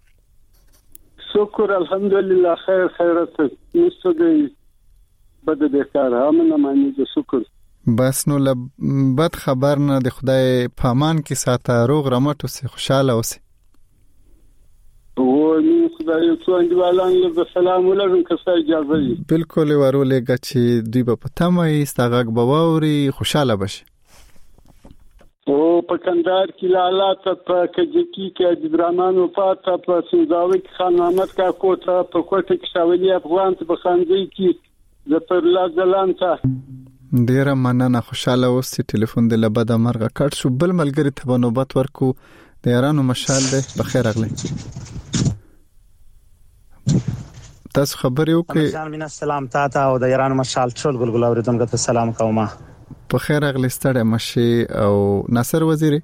شکر الحمدلله خیر خیرت مستدی بد دې کار امنه معنی دې شکر بس نو لب بد خبر نه د خدای پامان کې ساته روغ رمټو سه خوشاله اوسه او نو خدای څو انډوالان له سلام ولرم که څه اجازه وي بالکل ورولېګه چې دوی په پتمه استغاق بواوري خوشاله بشي او په کندهار کې لاله په کجکی کې جبرانانو پاته په سنځاوي کې خان محمد کا کوټه په کوټه کې شاولي افغان په خاندي کې د پر لا ځلان ته ډیره مننه خوشاله اوسې ټلیفون د لبد مرغه کټ شو بل ملګری ته نوبت ورکو د یارانو مشال ده بخیر اغلی تاسو خبرې وکړئ جان مینا سلام تاته او د یارانو مشال ټول ګلګل اوریدونکو ته سلام کوم په خیر اغلی ستړی مشي او ناصر وزیری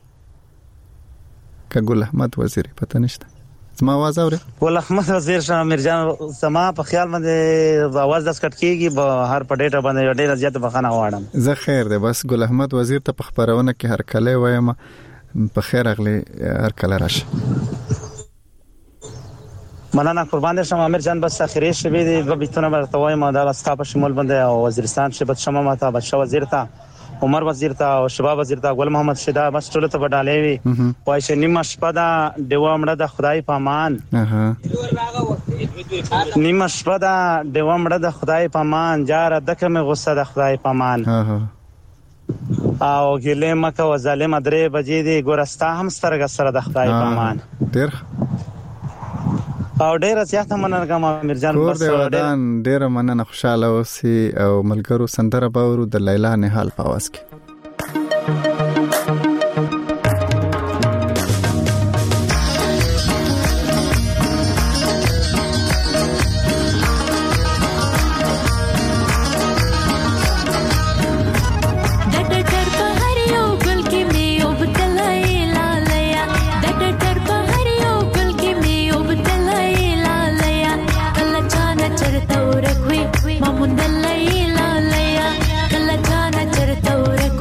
کګل احمد وزیری پته نشته زما आवाज اوري ګل احمد وزیر شاه مرجان سما په خیال باندې आवाज داس کټ کیږي به هر پډېټه باندې ډېر زیات بخانه واړم زه خیر ده بس ګل احمد وزیر ته په خبرونه کې هر کله وایم په خیر اغلی هر کله راشه مننه قربان شم امیر جان بس اخیری شوی دی و بیتونه برته وایم دا لاستا په شمول باندې او وزیرستان شبت شمه ماته بادشاہ وزیر ته عمر وزیر ته او شباب وزیر ته ګل محمد شدا بس ټول ته وډالې وي وای چې نیمه شپه دا دیو امړه د خدای پامان اها نیمه شپه دا دیو امړه د خدای پامان جار دکه مې غصه د خدای پامان اها او ګلې مکه و ظالم درې بجې دی ګورستا هم سترګ سره د خدای پامان ډیر او ډیر زیاته مننه کوم امیر جان بس ودان ډیر مننه خوشاله اوسې او ملګرو سندره باورو د لیلا نهال په आवाज کې Mamundalla ila laya kala jana charta urak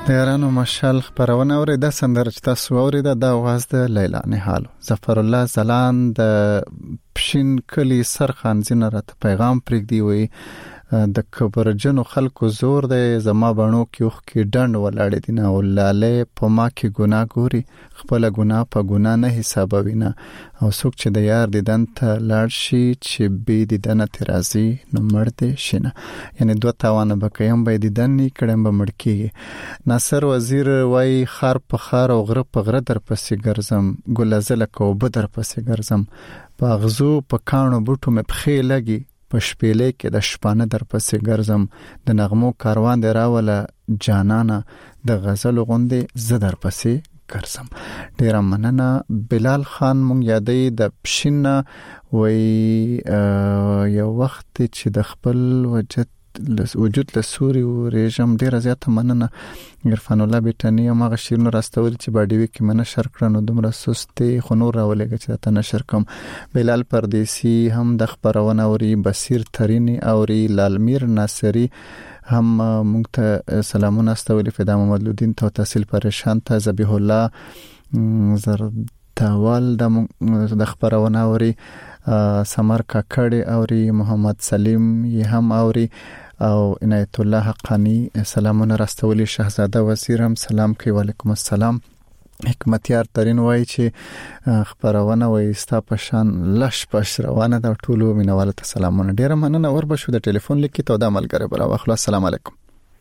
یارانو مشال خبرونه اوري د سندره چې تاسو اوري دا د आवाज د لیلا نهال ظفر الله زلان د پښین کلی سرخان زینره پیغام پرېږدي وي د کبرجنو خلکو زور د زما بڼو کې وخ کې ډند ولاړ دي نه ولاله په ما کې ګناه ګوري خپل ګناه په ګناه نه حسابوي نه او څوک چې د یار دیدن ته لاړ شي چې به دیدن ترازی نو مرده شنه یعنی دوه تاوانه بکیم به دیدن نه کړم به مړ کیږي ناصر وزیر وای خار په خار او غره په غره در پسې ګرځم ګلزله کو بدر پسې ګرځم په غزو په کانو بوټو مې پخې لګي په شپېلې کې د شپانه در پسې ګرځم د نغمو کاروان دی راوله جانانه د غزل غوندې ز در پسې ګرځم. ډیر مننه. بلال خان مونږ یادې د پښین وای یو وخت چې د خپل وجد وجود له سوري او رژم ډیر زیاته مننه. عرفان الله بیٹانی ما غشیر نو راستول چې باډیوي کې منه شر کړنو دومره سستي خنور راولېږي چې ته نشر کوم. بلال پردیسی هم د خبرونه اوري، بصیر ترینی اوري، لالمیر ناصری هم مونږ ته سلامونه استولې، فدا محمد لودین ته تحصیل پریشان ته ذبیح الله زردوال د خبرونه اوري، سمر کاکړی اوري، محمد سلیم یې هم اوري او عنایت الله حقانی سلامونه راستولي. شهزاده وزیر هم سلام کوي. وعلیکم السلام. حکمتیار ترین وای چې خبرونه وای ستا پشان لش پش روانه د ټولو مینوالو ته سلامونه. ډیر مننه. ور بشو د ټلیفون لیکي ته د عملګری بلا واخلو. السلام علیکم.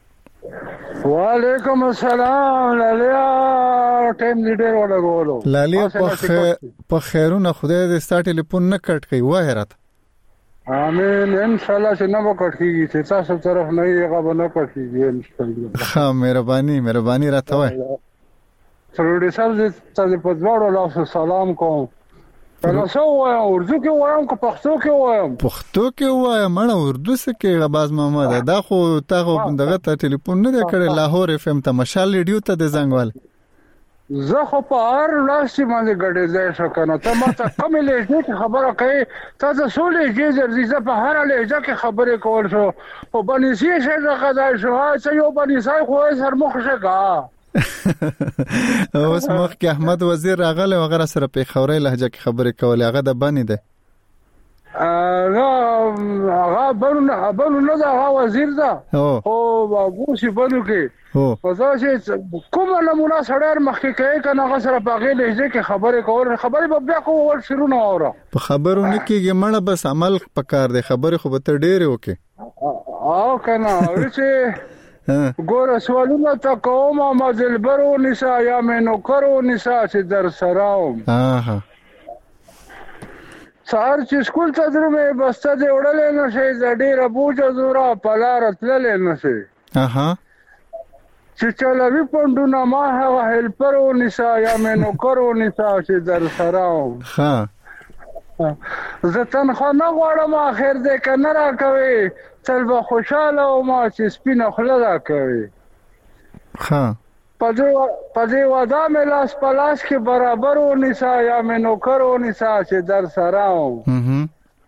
وعلیکم السلام. لالیا ټیم لیډر ولا غولو لالیا په خیرونه خدای دې ستا ټلیفون نه کټ کوي وای رات. امين ان شاء الله چې نه وکړي چې تاسو طرف نه یې غو نه کړی ان شاء الله. ها مهرباني مهرباني راته وای. پروډوسر دې ته په دواړو لاسو سلام کوم. کله سو وایم اردو کې وایم که پښتو کې وایم؟ پښتو کې وایم مړه اردو څه کې غباز محمد دا خو تاسو دغه ته ټلیفون نه کړی لاهور اف ام ته مشال ریډیو ته د زنګوال زه خو په هر لاسي باندې ګډې ځای شو کنه ته ماته کوم لهجه کې خبره کوي ته د سولې جې زیزه په هر لهجه کې خبرې کول شو او بنسي شه غدا شو چې یو بنسای خو سر مخ شګه اوس مخ کې احمد وزیر راغله وغیرہ سره په خوري لهجه کې خبرې کول هغه د بنې ده هغه هغه بنو بنو نه دا وزیر ده او هغه شي بنو کې هو فزاشه کومه نمونه سره مخکې کوي کنه هغه سره په غیله لهجه کې خبرې کول خبرې په بیا کوول شروع نه اوره په خبرونه کېږي مړه بس عمل پکار دی خبرې خو به ته ډېر وکي او کنه چې ګوره سوالونه تا کوم ما دلبرو نساء یا مینو کرو نساء چې در سراوم اها سار چې سکول ته درمه بسته دې وړلې نشي د ډیره بوجه زورا پلار تللې نشي اها چې چلوي پوندونه ما هغه هلپرو نساء یا مینو کرو نساء چې در سراوم ها زه تنخوا نه غواړم اخر دې کنه را کوي تل به خوشاله او ما چې سپینه خوله را کوي ها پدې پدې ودا مې لاس پلاس کې برابر و نساء یا مې نوکر و نساء چې در سراو هم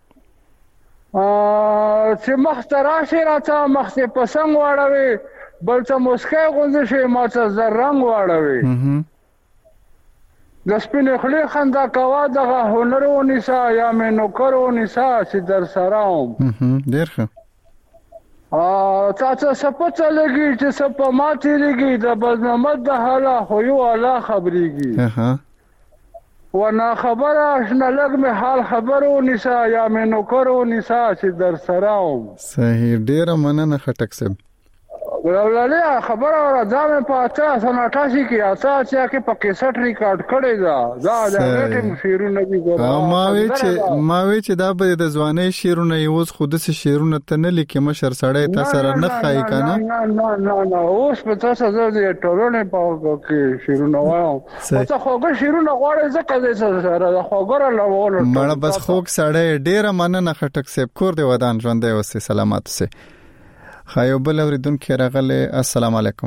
ا چې مختراشه راته مخته پسنګ واړوي بل ته مسکای غونډه شي ما ته زرنګ واړوي هم د سپینه خله خندا کوا دغه هنر و نساء یا مې نوکر و نساء چې در سراو هم ډیر ښه ا تاسو سپوت لګی چې سپ ماته لګی د بزمت د حالا خو یو الله خبريږي اها ونا خبره شنه لګ می حال خبرو نساء یا مې نوکرو نساء چې در سراو صحیح ډیر مننه خټک صاحب ولولیا خبره را ځم په تاسو سره تاسو کې اساس یا کې په کیسټ ریکارډ کړی دا دا د ریټم شیرونه دي ګورم ما وی چې ما وی چې دا به د ځواني شیرونه یوز خود سه شیرونه ته نه لیکي مشر سړی تاسو سره نه خای کنه نه نه نه نه اوس په تاسو د ټولونه په کې شیرونه وایم او ته خوګه شیرونه غواړې ځکه دې سره خوګره لول مړه بس خوګ سړی ډیر مننه خټک صاحب کور دی ودان ژوند دی وسه سلامات سه خایو بل اوریدونکو راغله. السلام علیکم.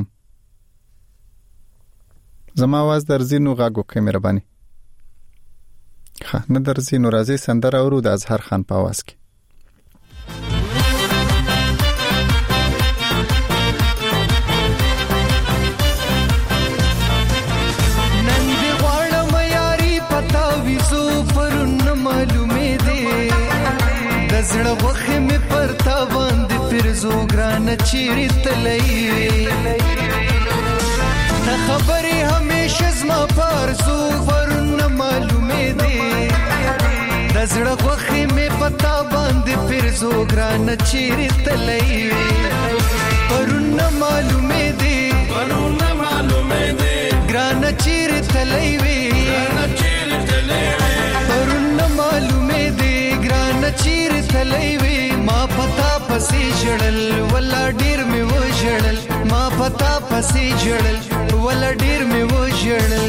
زما आवाज درځینو غاګو کې مهرباني ښه نه درځینو راځي سندره اورو د اظهر خان په आवाज کې. زړه وخه مې پرتا باندې پرزو ګران چیرې تلې ته خبرې همیشه زما پارزو ورنه معلومې دي د زړه وخه مې پتا باندې پرزو ګران چیرې تلې ورنه معلومې دي ورنه معلومې دي ګران چیرې تلې ګران چیرې تلې ورنه معلومې دي ګران چیرې تلې ما پتا پسې جړل ولا ډیر مې و جړل ما پتا پسې جړل ولا ډیر مې و جړل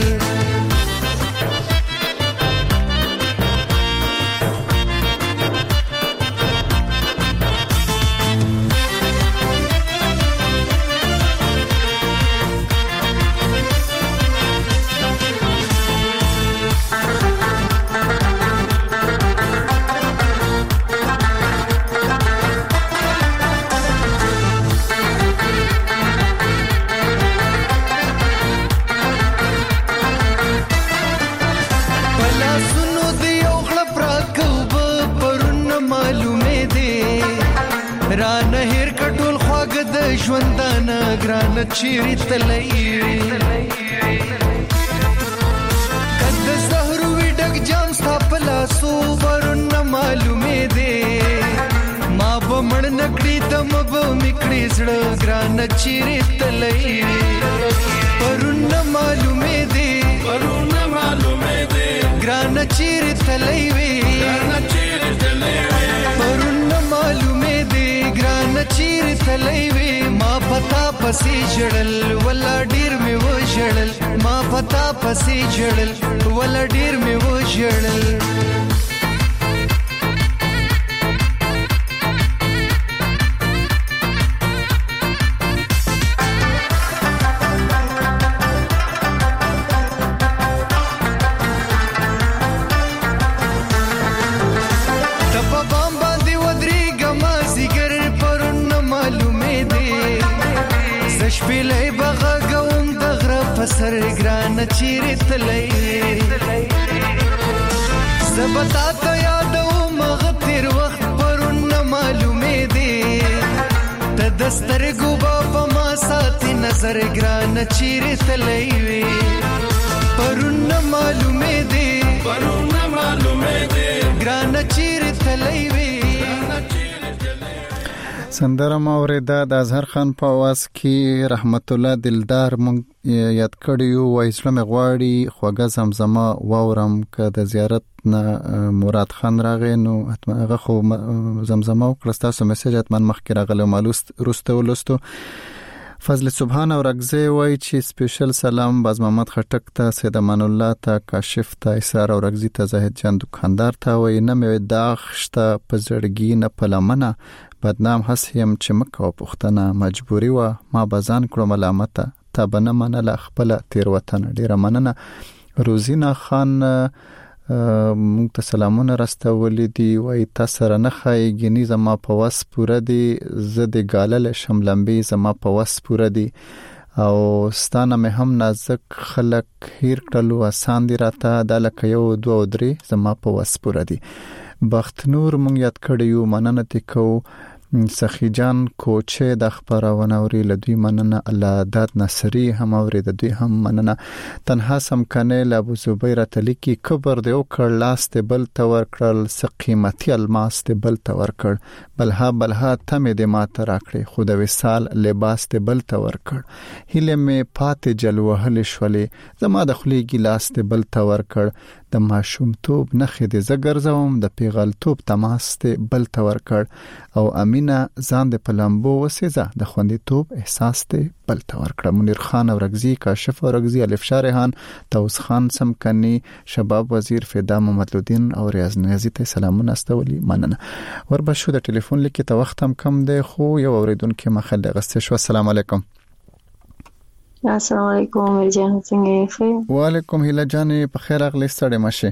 ژوندانه ګرانه چیرې تلې کله زهر وی ډک جام ستا په لاسو ورنه معلومې دي ما به مړ نکړې دم به میکړې زړه ګرانه چیرې تلې ورنه معلومې دي ورنه معلومې دي ګرانه چیرې تلې ګرانه چیرې تلې ورنه معلومې دي ګرانه چیرې تلې ما پتا پسې جړل ولا ډیر مې و جړل ما پتا پسې جړل ولا ډیر مې و جړل شپېلې بغاګوم د غره په سر ګرانه چیرې تلې زبتا ته یادوم هغه تېر وخت پرونه معلومې دي د دسترګو به په ما ساتي نظر ګرانه چیرې تلې پرونه معلومې دي پرونه معلومې دي ګرانه چیرې تلې سندره مورده د اظهر خان په आवाज کې رحمت الله دلدار مونږ یاد کړیو وای اسلام غواړي خوګه زمزمه واورم ک د زیارت نه مراد خان راغی نو هغه خو زمزمه او کلستاسو میسج اتمن مخکې راغله مالوست روسته ولستو فضل سبحان او رغزه وای چې سپیشل سلام باز محمد خټک ته سید امان الله ته کاشف ته اسرار او رغزی ته زاهد جان دکاندار ته وای نه مې داغ شته پزړګي نه پلمنه بدنام حسیم چې مکو پختنه مجبوری و ما بزان کړو ملامت ته بنه منله خپل تیر وطن ډیره مننه روزینا خان مونږ ته سلامونه راستولې دي وای تاسو نه خایګنی زما په واس پوره دي زه د ګالل شملمبي زما په واس پوره دي او ستانه مې هم نازک خلک هیر کړلو آسان دي راته د لکه یو دوه درې زما په واس پوره دي بخت نور مونږ یاد کړیو مننه تکو سخی جان کوچه د خبرونه اوري لدوی مننه الله داد نصری هم اوري د دوی هم مننه تنها سم کنه ابو زبیر تلکی کبر دی او کړ لاس ته بل تور کړل سقیمتي الماس ته بل تور کړ بلها بلها تم دې ما تر کړې خود وسال لباس ته بل تور کړ هله می پات جلوه هل شولې زما د خلی ګلاس ته بل تور کړ د ماشوم توپ نخې د زګر زوم د پیغل توپ تماس ته بل تور کړ او امینا ځان د پلمبو وسېزه د خوندې توپ احساس ته بل تور کړ منیر خان او رغزی کاشف او رغزی الف شارحان توس خان سمکنی شباب وزیر فدا محمد الدین او ریاض نیازی ته سلامونه استولي مننه وربشو د ټلیفون لیکي ته وخت هم کم دی خو یو اوریدونکو مخله غسته شو السلام علیکم السلام علیکم ورجان څنګه یې وعلیکم هله جانې په خیر اغلی ستړي مشه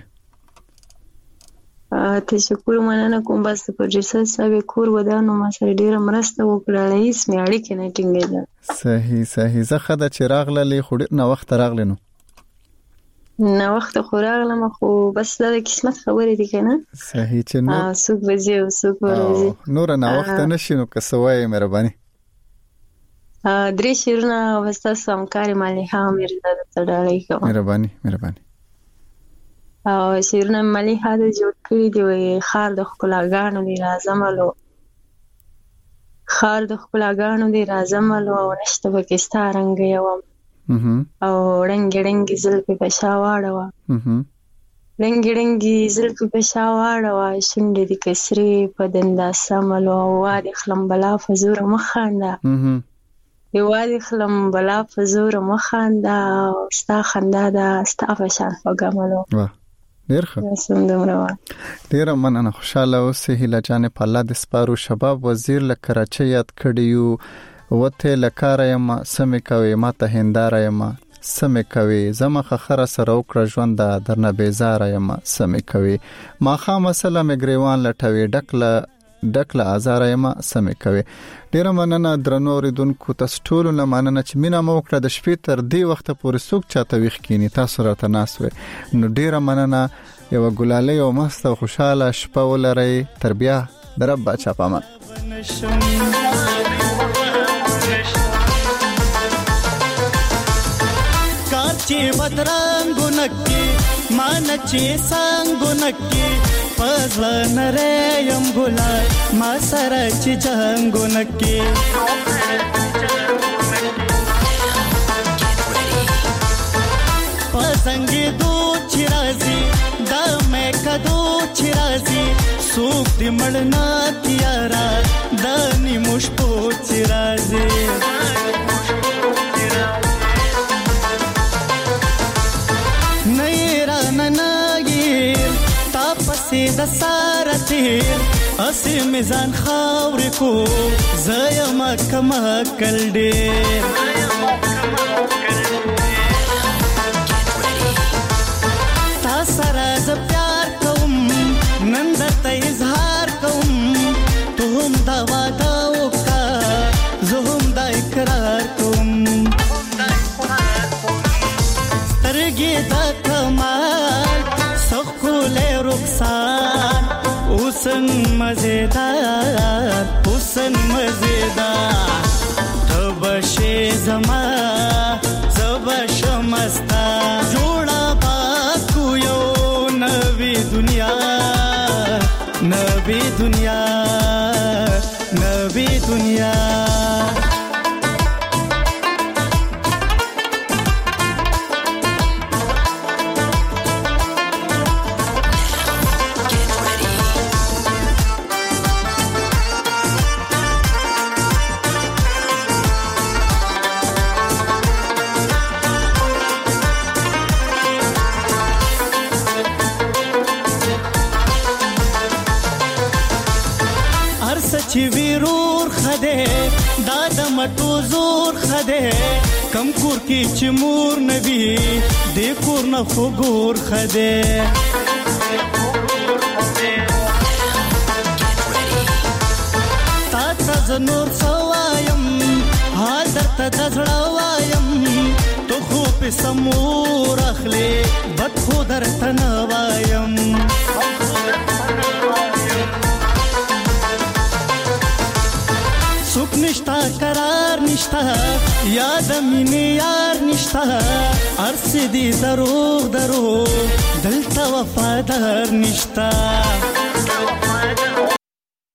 ته شکر مننه کوم بس پروډوسر صاحب کور ودانو ما سره ډیره مرسته وکړه هیڅ مې اړیکه نه ټینګېده صحیح صحیح زه خدای چې راغله خو ډیر نه وخت راغله نو نه وخت خو راغلم خو بس دا د قسمت خبرې دي کنه. صحیح چې نو څوک وځي او څوک ورځي. نور نه وخت نشي نو که سوای مهرباني. درې شیرونه وستاسو همکاري ملیحه میرزا د تړاړی کوم. مهرباني مهرباني. او شیرونه ملیحه د جوړ کړی دی وي خار د خپلګانو دی راځملو. خار د خپلګانو دی راځملو نشته پاکستان رنگ یو. او رنگی رنگی زلفی په شا واړوه رنگی رنگی زلفی په شا واړوه شونډې دې کسرې په دنده سملو وادي خلم بلا فزور مخانده وادي خلم بلا فزور مخانده ستا خندا ده ستا فشان خوږملو. ډیر ښه ډیر مننه. خوشاله اوسې هیله جانې په الله د سپارو. شباب وزیر له کراچۍ یاد کړی یو وته لکاره یم سمې کوي ماته هنداره یم سمې کوي زما خخره سره وکړه ژوند درنه بیزاره یم سمې کوي ما خامه سلام ګریوان لټوي ډکله ډکله ازاره یم سمې کوي. ډیر مننه درنو اوریدونکو تاسو ټول نه مننه چې مینا مو وکړه د شپې تر دې وخت پورې څوک چاته ویښ کینی تاسو راته ناسوي. نو ډیر مننه. یو ګلاله او مست او خوشاله شپه ولرئ. تر بیا درب بچا پامان. چې بدرنګو نکي مان چې څنګه نکي پزړه نره يم ګلا ما سره چې جنګو نکي پزنګي دو چې راځي د مې کدو چې راځي سوق دې مړنا تیارا د نیمش په چې راځي د سارتیر اسی میزان خاور کو زیم کما کل ډیر تا سره ز پیار کوم نن د اظهار کوم ته هم دا وعده وکړه زه هم دا اقرار کوم سترګې د کمال سخوله رخسان حسن مزیدار حسن مزیدار تبشی زما زبشمستا جوڑا باکو یو نوی دنیا نوی دنیا نوی دنیا چې ویرور خده دا د مټو زور خده کم کور کې چې مور نبی دې کور نه فګور خده تا ته نور سوایم حاضر ته دزړه وایم تو خو په سمور اخلي بد خو درته نه وایم سوک نشتا قرار نشتا یاد مینه یار نشتا ارسی دی دروغ دروغ دلتا وفادار نشتا